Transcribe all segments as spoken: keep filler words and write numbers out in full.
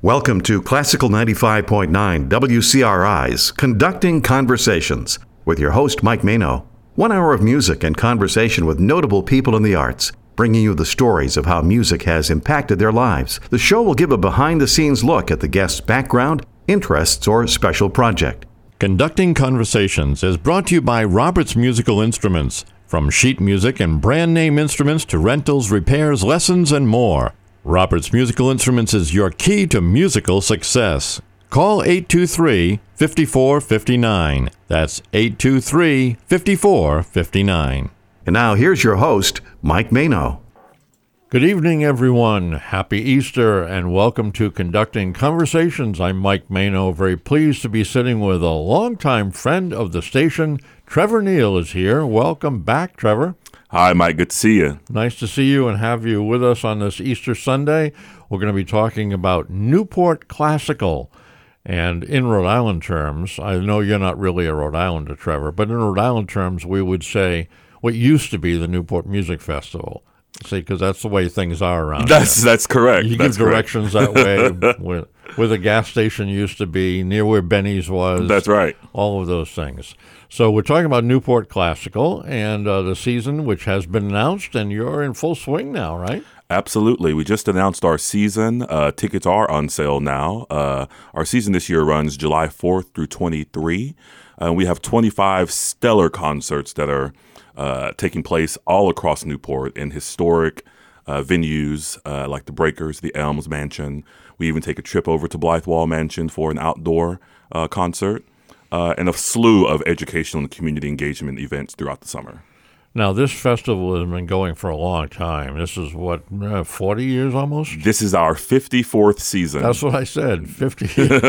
Welcome to Classical ninety-five point nine W C R I's Conducting Conversations with your host, Mike Mano. One hour of music and conversation with notable people in the arts, bringing you the stories of how music has impacted their lives. The show will give a behind-the-scenes look at the guest's background, interests, or special project. Conducting Conversations is brought to you by Roberts Musical Instruments. From sheet music and brand name instruments to rentals, repairs, lessons, and more. Roberts Musical Instruments is your key to musical success. Call eight two three, five four five nine. That's eight two three, five four five nine. And now here's your host, Mike Mano. Good evening, everyone. Happy Easter, and welcome to Conducting Conversations. I'm Mike Mano, very pleased to be sitting with a longtime friend of the station. Trevor Neal is here. Welcome back, Trevor. Hi, Mike. Good to see you. Nice to see you and have you with us on this Easter Sunday. We're going to be talking about Newport Classical. And in Rhode Island terms, I know you're not really a Rhode Islander, Trevor, but in Rhode Island terms, we would say what used to be the Newport Music Festival. See, because that's the way things are around That's here. That's correct. You that's give directions correct. that way, where, where the gas station used to be, near where Benny's was. That's right. All of those things. So we're talking about Newport Classical and uh, the season, which has been announced, and you're in full swing now, right? Absolutely. We just announced our season. Uh, tickets are on sale now. Uh, our season this year runs July fourth through twenty-third. Uh, we have twenty-five stellar concerts that are uh, taking place all across Newport in historic uh, venues uh, like the Breakers, the Elms Mansion. We even take a trip over to Blythewall Mansion for an outdoor uh, concert. Uh, and a slew of educational and community engagement events throughout the summer. Now, this festival has been going for a long time. This is, what, uh, forty years almost? This is our fifty-fourth season. That's what I said, fifty,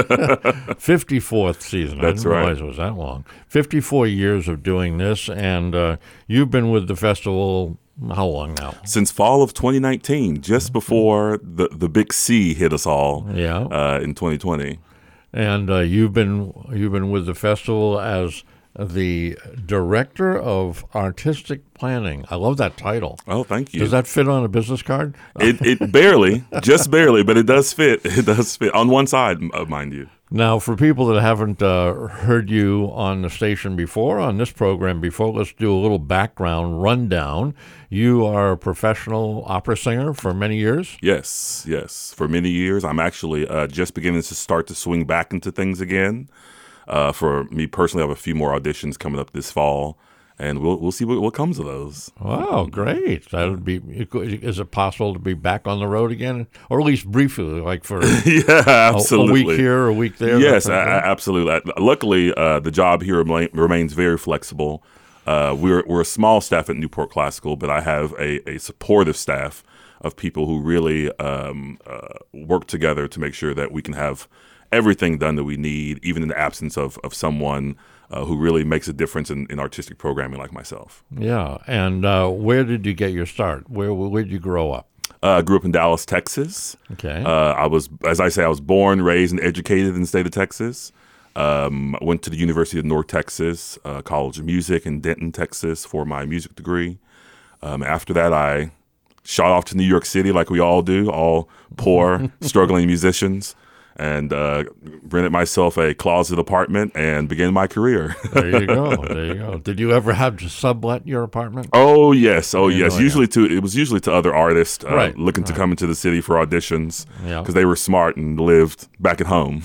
fifty-fourth season. That's I didn't right. realize it was that long. fifty-four years of doing this, and uh, you've been with the festival how long now? Since fall of twenty nineteen, just before the, the big C hit us all Yeah. uh, in twenty twenty. And uh, you've been you've been with the festival as the director of artistic planning. I love that title. Oh, thank you. Does that fit on a business card? It, it barely, just barely, but it does fit. It does fit on one side, uh, mind you. Now, for people that haven't uh, heard you on the station before, on this program before, let's do a little background rundown. You are a professional opera singer for many years? Yes, yes. For many years, I'm actually uh, just beginning to start to swing back into things again. Uh, for me personally, I have a few more auditions coming up this fall, and we'll we'll see what, what comes of those. Wow, great! That would be. Is it possible to be back on the road again, or at least briefly, like for yeah, absolutely. a, a week here, a week there? Yes, I, I, absolutely. Luckily, uh, the job here remain, remains very flexible. Uh, we're we're a small staff at Newport Classical, but I have a, a supportive staff of people who really um, uh, work together to make sure that we can have everything done that we need, even in the absence of, of someone uh, who really makes a difference in, in artistic programming like myself. Yeah, and uh, where did you get your start? Where where did you grow up? Uh, I grew up in Dallas, Texas. Okay. Uh, I was, as I say, I was born, raised, and educated in the state of Texas. Um, I went to the University of North Texas, uh, College of Music in Denton, Texas, for my music degree. Um, after that, I shot off to New York City, like we all do, all poor, struggling musicians. And uh, rented myself a closet apartment and began my career. There you go. There you go. Did you ever have to sublet your apartment? Oh yes, oh You yes. know, Usually to it was usually to other artists uh, Right, looking to right. come into the city for auditions Yeah. because they were smart and lived back at home.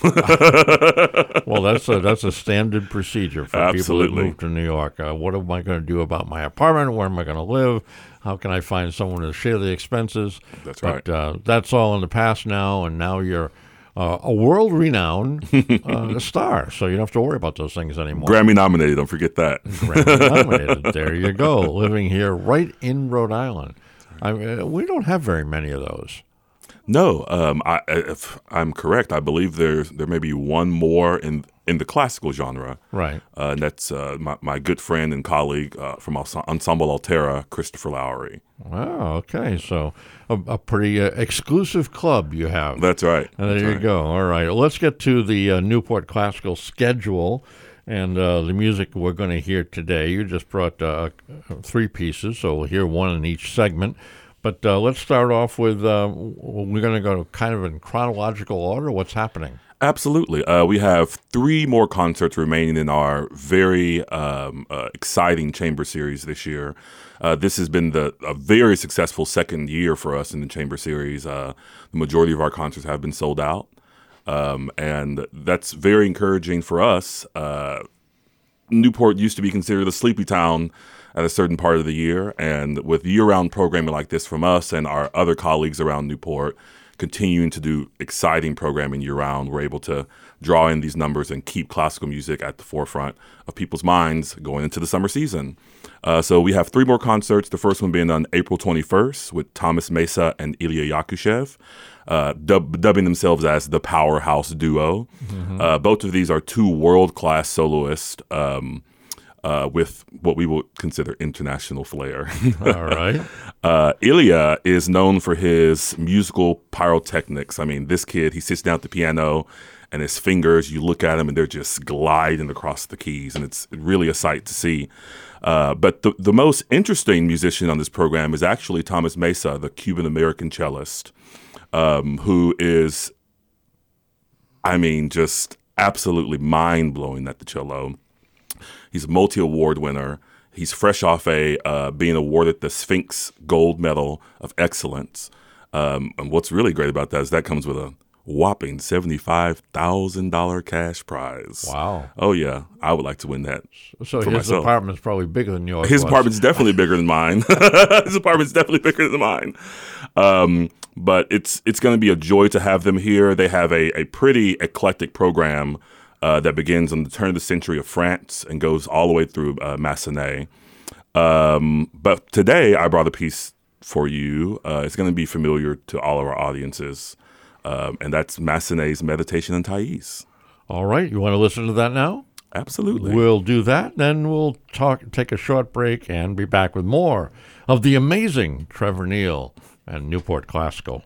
Well, that's a that's a standard procedure for people Absolutely. that move to New York. Uh, what am I going to do about my apartment? Where am I going to live? How can I find someone to share the expenses? That's but, right. uh, that's all in the past now, and now you're uh, a world-renowned uh, star, so you don't have to worry about those things anymore. Grammy nominated, don't forget that. Grammy nominated. There you go. Living here right in Rhode Island. I mean, uh, we don't have very many of those. No, um, I, if I'm correct, I believe there's there may be one more in in the classical genre. Right. Uh, and that's uh, my, my good friend and colleague uh, from Ensemble Altera, Christopher Lowry. Wow, okay. So a, a pretty uh, exclusive club you have. That's right. And there That's you right. go. All right. Let's get to the uh, Newport Classical schedule and uh, the music we're going to hear today. You just brought uh, three pieces, so we'll hear one in each segment. But uh, let's start off with, uh, we're going to go kind of in chronological order. What's happening? Absolutely. Uh, we have three more concerts remaining in our very um, uh, exciting chamber series this year. Uh, this has been the a very successful second year for us in the chamber series. Uh, the majority of our concerts have been sold out, um, and that's very encouraging for us. Uh, Newport used to be considered a sleepy town at a certain part of the year, and with year-round programming like this from us and our other colleagues around Newport, continuing to do exciting programming year-round, we're able to draw in these numbers and keep classical music at the forefront of people's minds going into the summer season. Uh, so we have three more concerts, the first one being on April twenty-first with Thomas Mesa and Ilya Yakushev, uh, dub- dubbing themselves as the Powerhouse Duo. Mm-hmm. Uh, both of these are two world-class soloists um, uh, with what we would consider international flair. All right. Uh, Ilya is known for his musical pyrotechnics. I mean, this kid, he sits down at the piano and his fingers, you look at him and they're just gliding across the keys, and it's really a sight to see. Uh, but the, the most interesting musician on this program is actually Thomas Mesa, the Cuban-American cellist, um, who is, I mean, just absolutely mind-blowing at the cello. He's a multi-award winner. He's fresh off a uh, being awarded the Sphinx Gold Medal of Excellence. Um, and what's really great about that is that comes with a whopping seventy-five thousand dollars cash prize. Wow. Oh, yeah. I would like to win that. So for his myself. apartment's probably bigger than yours. His was. apartment's definitely bigger than mine. His apartment's definitely bigger than mine. Um, but it's it's going to be a joy to have them here. They have a, a pretty eclectic program Uh, that begins on the turn of the century of France and goes all the way through uh, Massenet. Um, but today I brought a piece for you. Uh, it's going to be familiar to all of our audiences, um, and that's Massenet's Meditation on Thais. All right. You want to listen to that now? Absolutely. We'll do that. Then we'll talk. Take a short break and be back with more of the amazing Trevor Neal and Newport Classical.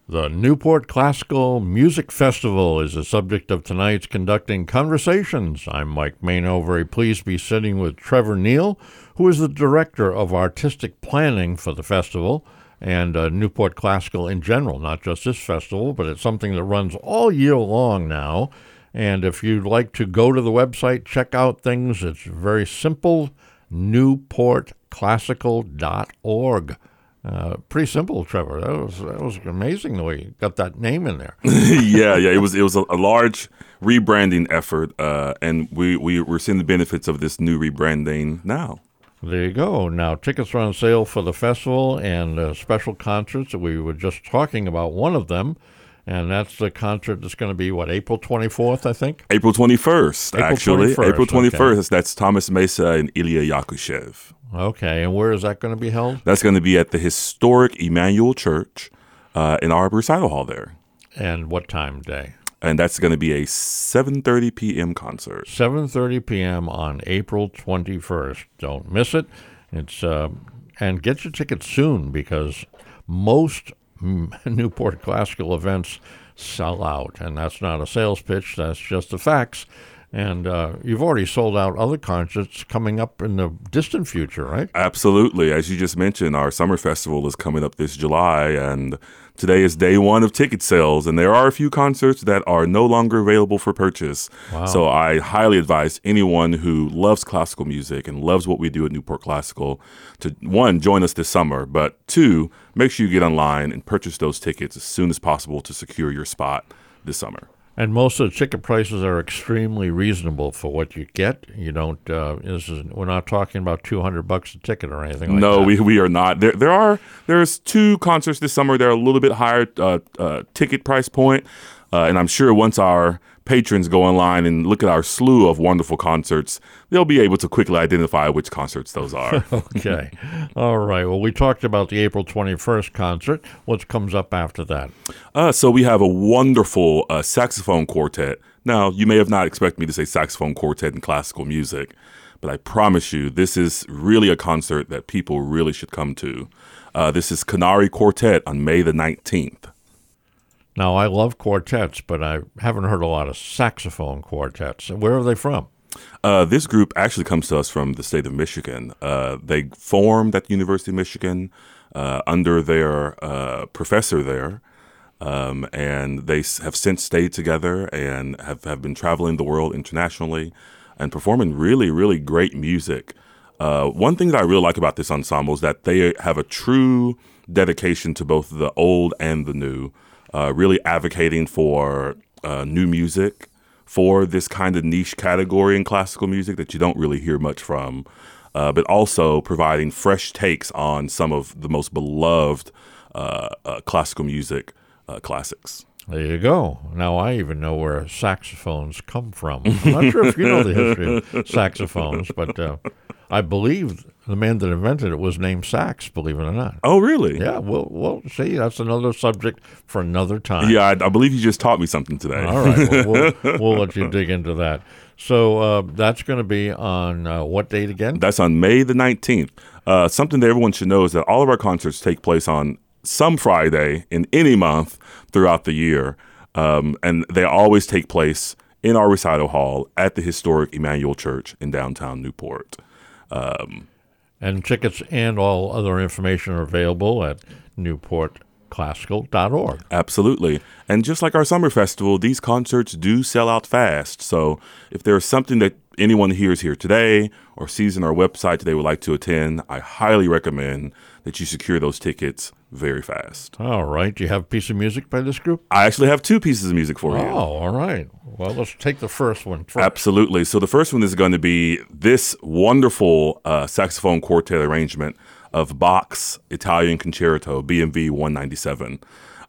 The Newport Classical Music Festival is the subject of tonight's Conducting Conversations. I'm Mike Mano, very pleased to be sitting with Trevor Neal, who is the Director of Artistic Planning for the festival and uh, Newport Classical in general, not just this festival, but it's something that runs all year long now. And if you'd like to go to the website, check out things, it's very simple, newport classical dot org. Uh, pretty simple, Trevor. That was that was amazing the way you got that name in there. yeah, yeah. It was it was a, a large rebranding effort, uh, and we we we're seeing the benefits of this new rebranding now. There you go. Now tickets are on sale for the festival and uh, special concerts. We were just talking about one of them, and that's the concert that's going to be what, April twenty-fourth, I think. April twenty-first, April actually. twenty-first, April twenty-first. okay. That's Thomas Mesa and Ilya Yakushev. Okay, and where is that going to be held? That's going to be at the historic Emmanuel Church uh, in our recital hall there. And what time day? And that's going to be a seven thirty p.m. concert. seven thirty p.m. on April twenty-first. Don't miss it. It's uh, and get your tickets soon because most Newport Classical events sell out. And that's not a sales pitch. That's just the facts. And uh, you've already sold out other concerts coming up in the distant future, right? Absolutely. As you just mentioned, our summer festival is coming up this July, and today is day one of ticket sales, and there are a few concerts that are no longer available for purchase. Wow. So I highly advise anyone who loves classical music and loves what we do at Newport Classical to, one, join us this summer, but two, make sure you get online and purchase those tickets as soon as possible to secure your spot this summer. And most of the ticket prices are extremely reasonable for what you get. You don't. Uh, this is, we're not talking about two hundred bucks a ticket or anything like no, that. No, we we are not. There there are there's two concerts this summer. They're a little bit higher uh, uh, ticket price point, uh, and I'm sure once our patrons go online and look at our slew of wonderful concerts, they'll be able to quickly identify which concerts those are. Okay. All right. Well, we talked about the April twenty-first concert. What comes up after that? Uh, so we have a wonderful uh, saxophone quartet. Now, you may have not expected me to say saxophone quartet in classical music, but I promise you this is really a concert that people really should come to. Uh, this is Canary Quartet on May the nineteenth. Now, I love quartets, but I haven't heard a lot of saxophone quartets. Where are they from? Uh, this group actually comes to us from the state of Michigan. Uh, they formed at the University of Michigan uh, under their uh, professor there, um, and they have since stayed together and have, have been traveling the world internationally and performing really, really great music. Uh, one thing that I really like about this ensemble is that they have a true dedication to both the old and the new. Uh, really advocating for uh, new music, for this kind of niche category in classical music that you don't really hear much from, uh, but also providing fresh takes on some of the most beloved uh, uh, classical music uh, classics. There you go. Now I even know where saxophones come from. I'm not sure if you know the history of saxophones, but uh, I believe the man that invented it was named Sax, believe it or not. Oh, really? Yeah, well, well, see, that's another subject for another time. Yeah, I, I believe you just taught me something today. All right, well, we'll, we'll let you dig into that. So uh, that's going to be on uh, what date again? That's on May the nineteenth. Uh, something that everyone should know is that all of our concerts take place on some Friday in any month throughout the year, um, and they always take place in our recital hall at the historic Emmanuel Church in downtown Newport. Um, and tickets and all other information are available at newport classical dot org. Absolutely. And just like our summer festival, these concerts do sell out fast. So if there's something that anyone hears here today or sees on our website that they would like to attend, I highly recommend that you secure those tickets very fast. All right. Do you have a piece of music by this group? I actually have two pieces of music for oh, you. Oh, all right. Well, let's take the first one first. Absolutely. So the first one is going to be this wonderful uh, saxophone quartet arrangement of Bach's Italian Concerto, B M V one ninety-seven.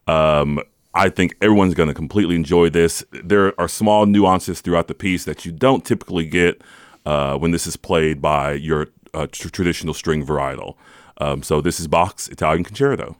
Um, I think everyone's going to completely enjoy this. There are small nuances throughout the piece that you don't typically get uh, when this is played by your uh, tr- traditional string varietal. Um, so this is Bach's Italian Concerto.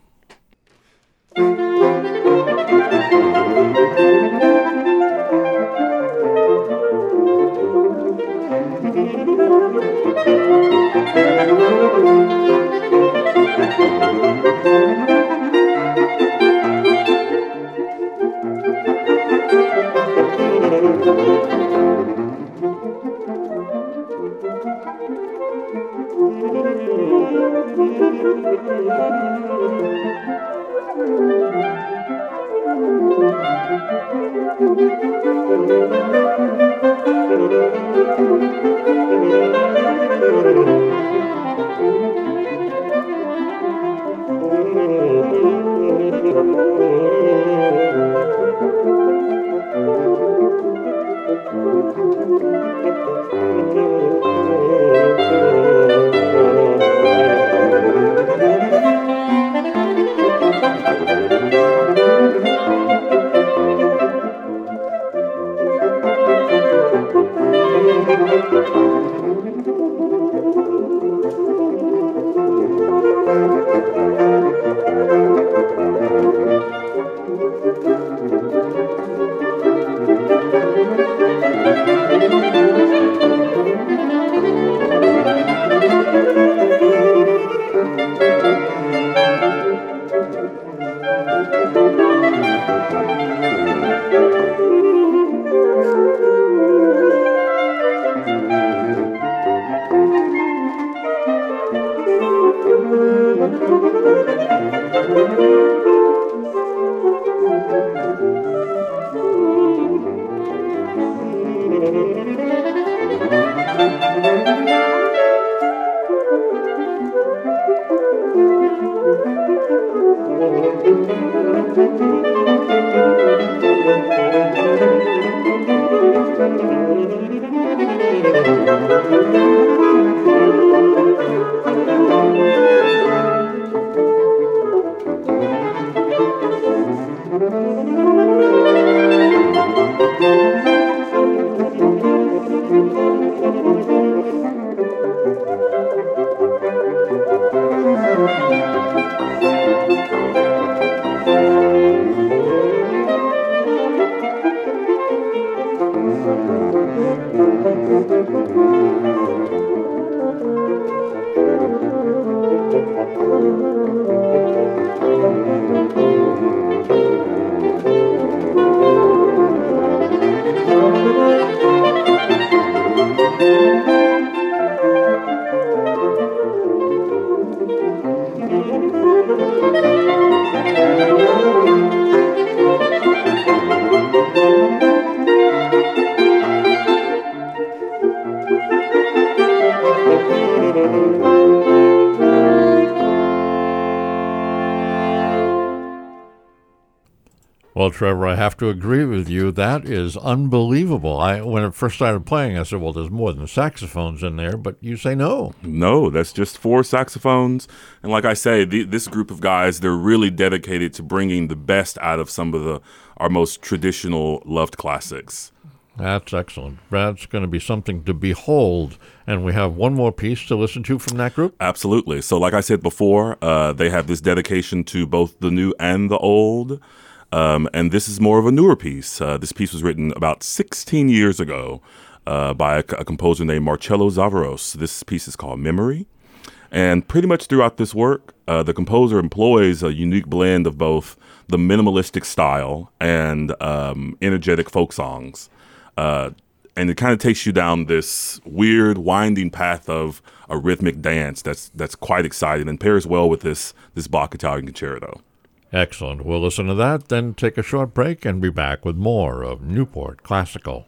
Well, Trevor, I have to agree with you. That is unbelievable. I when it first started playing, I said, well, there's more than saxophones in there, but you say no. No, that's just four saxophones. And like I say, the, this group of guys, they're really dedicated to bringing the best out of some of the our most traditional loved classics. That's excellent. That's going to be something to behold. And we have one more piece to listen to from that group? Absolutely. So like I said before, uh, they have this dedication to both the new and the old. Um, and this is more of a newer piece. Uh, this piece was written about sixteen years ago uh, by a, a composer named Marcello Zavaros. This piece is called Memory. And pretty much throughout this work, uh, the composer employs a unique blend of both the minimalistic style and um, energetic folk songs. Uh, and it kind of takes you down this weird, winding path of a rhythmic dance that's that's quite exciting and pairs well with this, this Bach Italian Concerto. Excellent. We'll listen to that, then take a short break and be back with more of Newport Classical.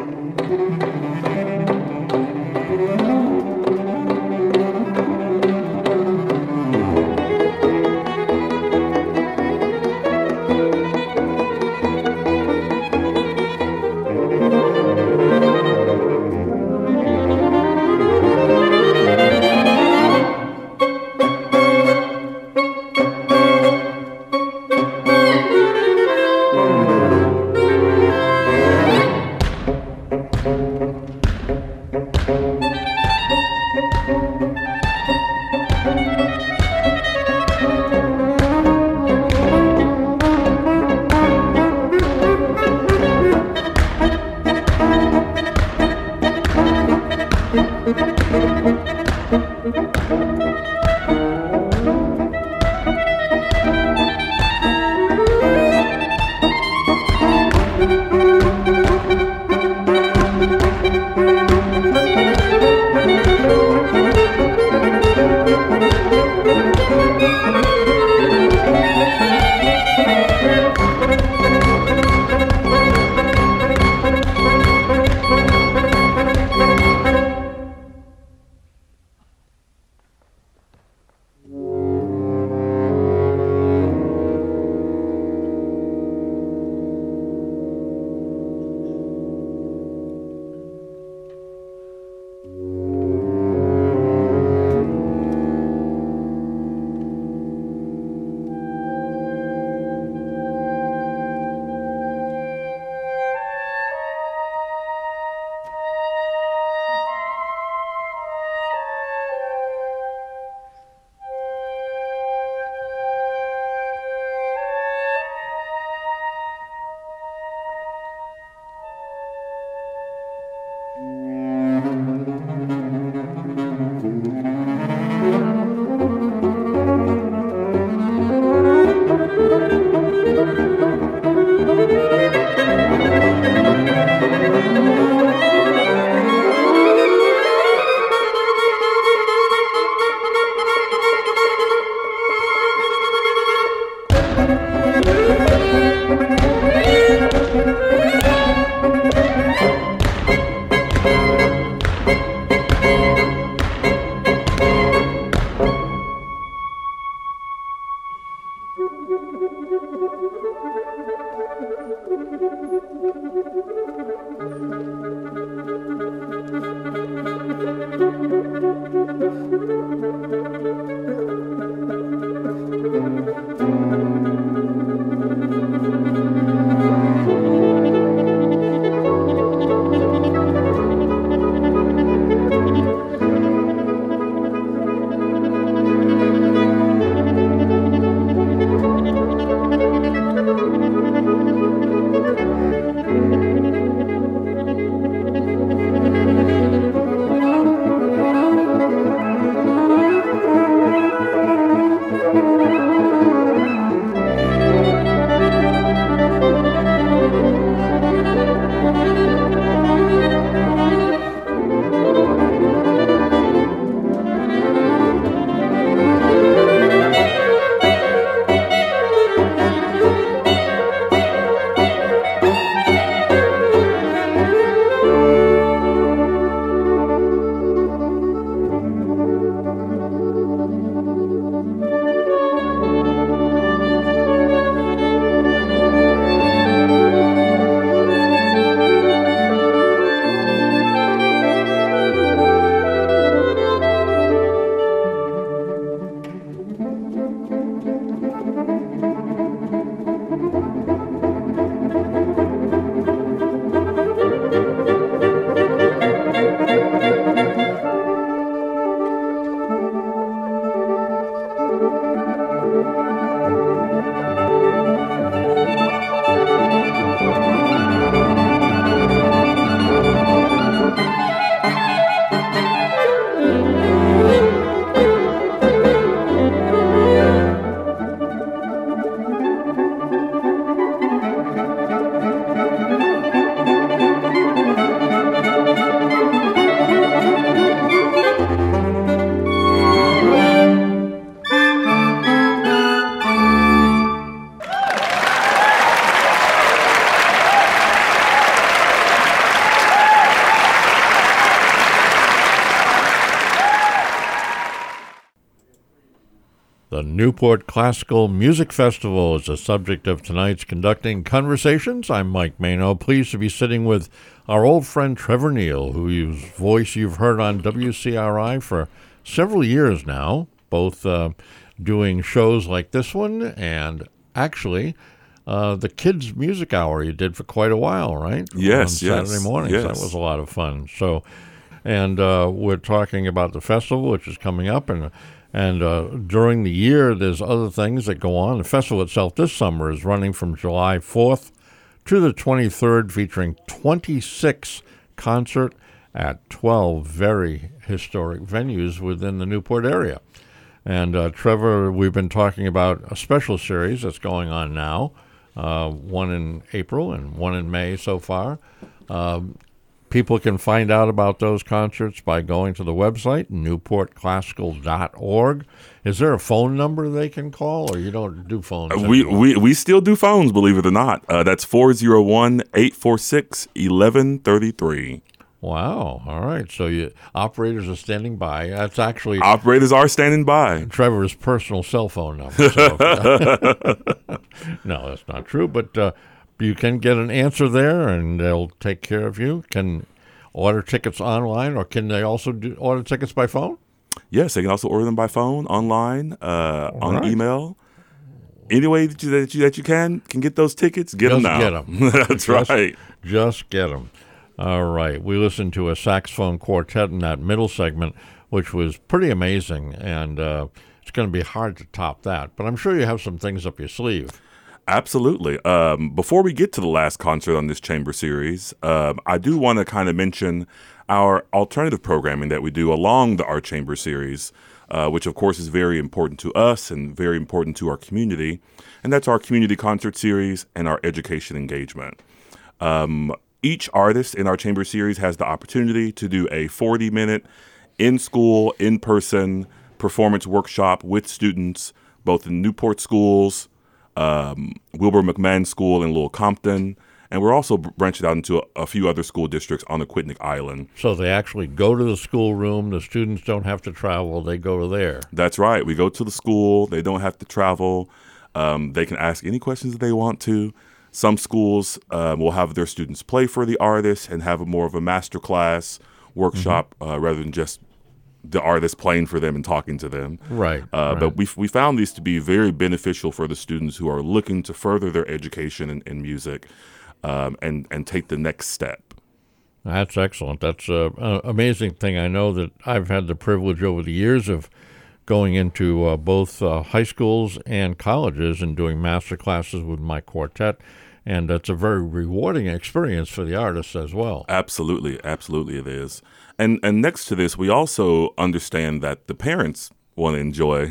Thank you. Newport Classical Music Festival is the subject of tonight's Conducting Conversations. I'm Mike Mano, pleased to be sitting with our old friend Trevor Neal, whose voice you've heard on W C R I for several years now, both uh, doing shows like this one and actually uh, the Kids Music Hour you did for quite a while, right? Yes, on yes. Saturday mornings. Yes. That was a lot of fun. So, and uh, we're talking about the festival, which is coming up, and And uh, during the year, there's other things that go on. The festival itself this summer is running from July fourth to the twenty-third, featuring twenty-six concerts at twelve very historic venues within the Newport area. And uh, Trevor, we've been talking about a special series that's going on now, uh, one in April and one in May so far. Um, People can find out about those concerts by going to the website, newport classical dot org. Is there a phone number they can call, or you don't do phones? Uh, we, we we still do phones, believe it or not. Uh, that's four oh one, eight four six, one one three three. Wow. All right. So you, operators are standing by. That's actually Operators are standing by. Trevor's personal cell phone number. So. No, that's not true, but... Uh, You can get an answer there, and they'll take care of you. Can order tickets online, or can they also do order tickets by phone? Yes, they can also order them by phone, online, uh, on right. email. Any way that you, that you that you can can get those tickets, get Just them now. get them. That's just, right. Just get them. All right. We listened to a saxophone quartet in that middle segment, which was pretty amazing, and uh, it's going to be hard to top that. But I'm sure you have some things up your sleeve. Absolutely. Um, before we get to the last concert on this chamber series, um, I do want to kind of mention our alternative programming that we do along the Our Chamber series, uh, which of course is very important to us and very important to our community. And that's our community concert series and our education engagement. Um, each artist in our chamber series has the opportunity to do a forty minute in-school, in-person performance workshop with students, both in Newport schools, Um, Wilbur McMahon School in Little Compton, and we're also branching out into a, a few other school districts on Aquidneck Island. So they actually go to the schoolroom. The students don't have to travel. They go to there. That's right. We go to the school. They don't have to travel. Um, they can ask any questions that they want to. Some schools um, will have their students play for the artists and have a more of a master class workshop mm-hmm. uh, rather than just the artist playing for them and talking to them. Right. Uh, right. But we we found these to be very beneficial for the students who are looking to further their education in, in music um, and, and take the next step. That's excellent. That's an amazing thing. I know that I've had the privilege over the years of going into uh, both uh, high schools and colleges and doing master classes with my quartet. And that's a very rewarding experience for the artists as well. Absolutely. Absolutely it is. And and next to this, we also understand that the parents want to enjoy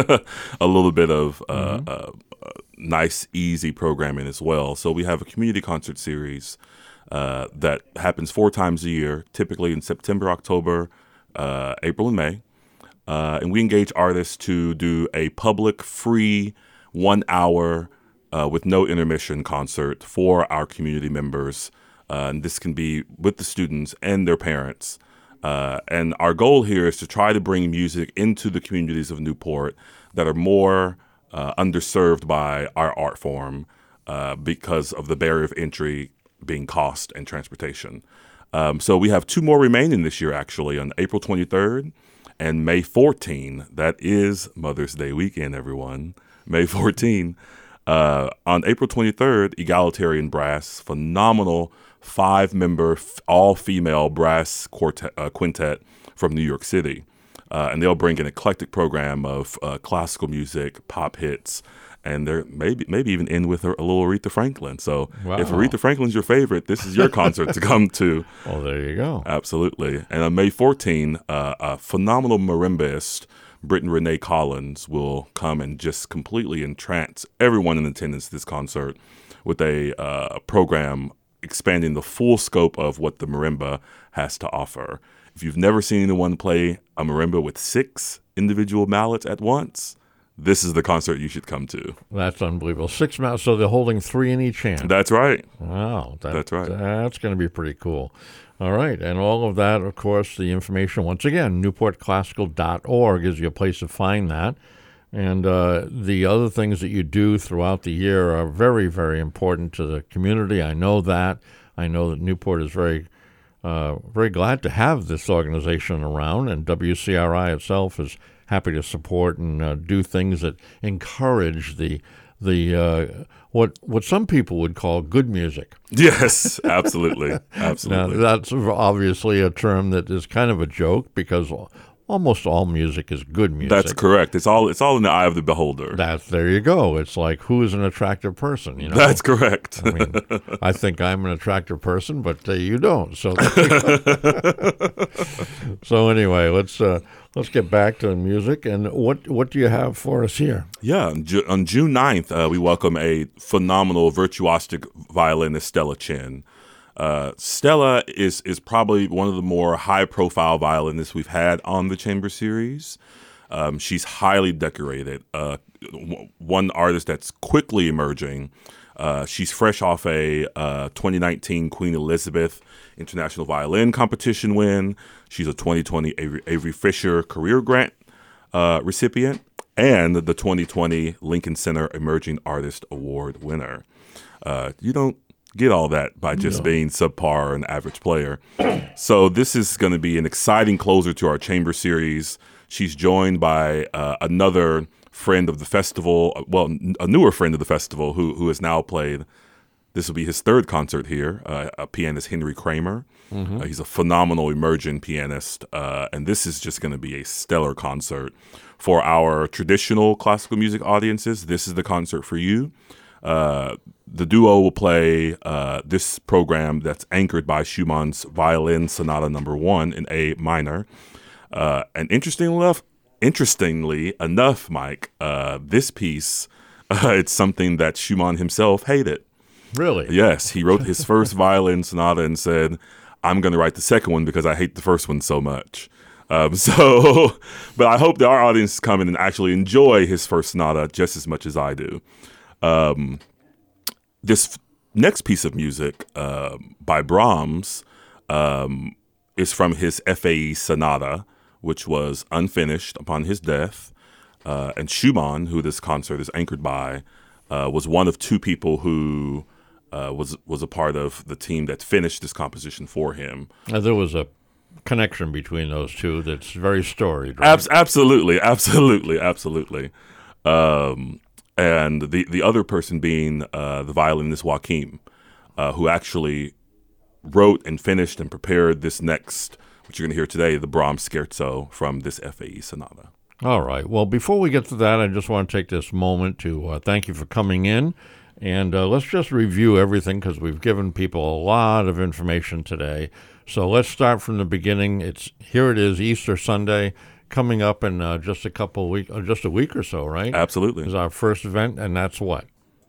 a little bit of uh, mm-hmm. uh, uh, nice, easy programming as well. So we have a community concert series uh, that happens four times a year, typically in September, October, uh, April, and May. Uh, and we engage artists to do a public, free, one-hour uh, with no intermission concert for our community members. Uh, and this can be with the students and their parents. Uh, and our goal here is to try to bring music into the communities of Newport that are more uh, underserved by our art form uh, because of the barrier of entry being cost and transportation. Um, so we have two more remaining this year, actually, on April twenty-third and May fourteenth. That is Mother's Day weekend, everyone. May fourteenth. Uh, on April twenty-third, Egalitarian Brass, phenomenal five-member, f- all-female brass quartet, uh, quintet from New York City. Uh, and they'll bring an eclectic program of uh, classical music, pop hits, and they're maybe maybe even end with a, a little Aretha Franklin. So wow. If Aretha Franklin's your favorite, this is your concert to come to. Oh, there you go. Absolutely. And on May fourteenth, uh, a phenomenal marimbist, Britton Renee Collins, will come and just completely entrance everyone in attendance to this concert with a uh, program expanding the full scope of what the marimba has to offer. If you've never seen anyone play a marimba with six individual mallets at once, this is the concert you should come to. That's unbelievable. Six mallets, so they're holding three in each hand. That's right. Wow. That, That's right. That's going to be pretty cool. All right. And all of that, of course, the information, once again, newport classical dot org is your place to find that. And uh, the other things that you do throughout the year are very, very important to the community. I know that. I know that Newport is very, uh, very glad to have this organization around, and W C R I itself is happy to support and uh, do things that encourage the the uh, what what some people would call good music. Yes, absolutely, absolutely. Now, that's obviously a term that is kind of a joke because almost all music is good music. That's correct. It's all it's all in the eye of the beholder. That's there you go. It's like, who is an attractive person? You know. That's correct. I mean, I think I'm an attractive person, but uh, you don't. So, so anyway, let's uh, let's get back to the music. And what what do you have for us here? Yeah, on, Ju- on June ninth, uh, we welcome a phenomenal virtuosic violinist, Stella Chin. Uh, Stella is is probably one of the more high-profile violinists we've had on the Chamber Series. Um, she's highly decorated. Uh, w- one artist that's quickly emerging. Uh, she's fresh off a uh, twenty nineteen Queen Elizabeth International Violin Competition win. She's a twenty twenty Avery, Avery Fisher Career Grant uh, recipient and the twenty twenty Lincoln Center Emerging Artist Award winner. Uh, you don't get all that by just no. being subpar or an average player. So this is going to be an exciting closer to our Chamber Series. She's joined by uh, another friend of the festival, well, a newer friend of the festival who who has now played. This will be his third concert here, uh, a pianist, Henry Kramer. Mm-hmm. Uh, he's a phenomenal emerging pianist, uh, and this is just going to be a stellar concert. For our traditional classical music audiences, this is the concert for you. Uh, the duo will play uh, this program that's anchored by Schumann's Violin Sonata Number One in A minor. Uh, and interesting enough, interestingly enough, Mike, uh, this piece uh, it's something that Schumann himself hated. Really? Yes, he wrote his first violin sonata and said, "I'm going to write the second one because I hate the first one so much." Um, so, but I hope that our audience come in and actually enjoy his first sonata just as much as I do. Um, this f- next piece of music uh, by Brahms um, is from his F A E sonata, which was unfinished upon his death. Uh, and Schumann, who this concert is anchored by, uh, was one of two people who uh, was was a part of the team that finished this composition for him. Uh, there was a connection between those two that's very storied. Right? Abs- absolutely, absolutely, absolutely. Um, and the, the other person being uh, the violinist Joachim, uh, who actually wrote and finished and prepared this next, what you're going to hear today, the Brahms Scherzo from this F A E sonata. All right. Well, before we get to that, I just want to take this moment to uh, thank you for coming in. And uh, let's just review everything because we've given people a lot of information today. So let's start from the beginning. It's here it is, Easter Sunday, coming up in uh, just a couple week, uh, just a week or so, right? Absolutely. Is our first event, and that's what?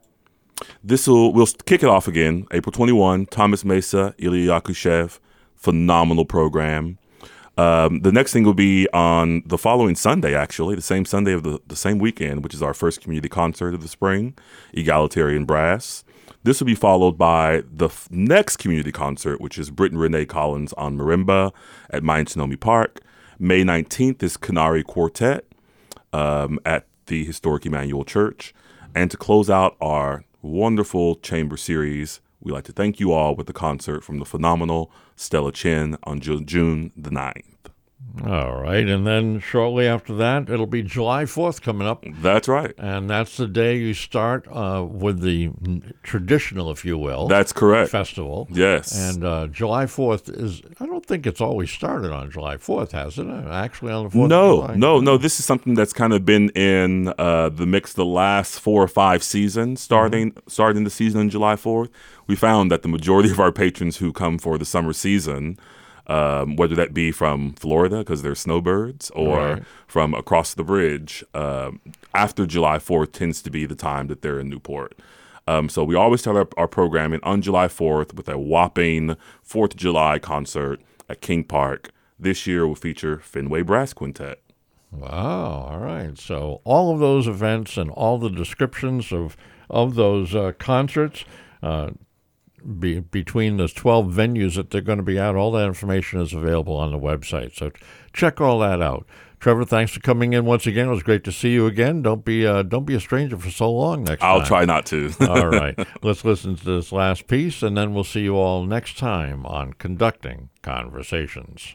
This will we'll kick it off again, April twenty-first, Thomas Mesa, Ilya Yakushev, phenomenal program. Um, the next thing will be on the following Sunday, actually, the same Sunday of the, the same weekend, which is our first community concert of the spring, Egalitarian Brass. This will be followed by the f- next community concert, which is Britton Renee Collins on marimba at Mayan Sonoma Park. May nineteenth is Canary Quartet um, at the Historic Emmanuel Church. And to close out our wonderful chamber series, we'd like to thank you all with the concert from the phenomenal Stella Chin on Ju- June the ninth. All right, and then shortly after that, it'll be July fourth coming up. That's right. And that's the day you start uh, with the traditional, if you will. That's correct. Festival. Yes. And uh, July fourth is, I don't think it's always started on July fourth, has it? Actually on the fourth No, of July? no, no. This is something that's kind of been in uh, the mix the last four or five seasons, starting mm-hmm. starting the season on July fourth. We found that the majority of our patrons who come for the summer season, Um, whether that be from Florida because they're snowbirds or right. from across the bridge, um, after July fourth tends to be the time that they're in Newport. Um, so we always start our, our programming on July fourth with a whopping fourth of July concert at King Park. This year will feature Fenway Brass Quintet. Wow, all right. So all of those events and all the descriptions of, of those uh, concerts, uh, Be, between those twelve venues that they're going to be at, all that information is available on the website. So check all that out. Trevor, thanks for coming in once again. It was great to see you again. Don't be uh, don't be a stranger for so long next I'll time. try not to. All right. Let's listen to this last piece, and then we'll see you all next time on Conducting Conversations.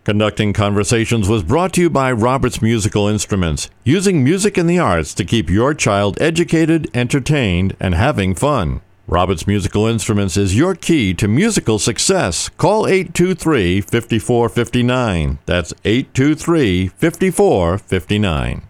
Conducting Conversations was brought to you by Roberts Musical Instruments, using music and the arts to keep your child educated, entertained, and having fun. Roberts Musical Instruments is your key to musical success. Call eight two three, five four five nine. That's eight two three, five four five nine.